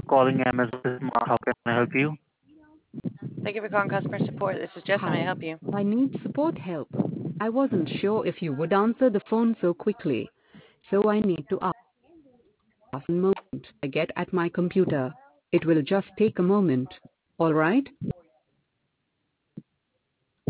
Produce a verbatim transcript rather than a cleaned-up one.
calling Amazon Smart. How can I help you? Thank you for calling customer support. This is Jessica. May I Hi, help you? I need support help. I wasn't sure if you would answer the phone so quickly, so I need to ask a moment. I get at my computer. It will just take a moment. All right?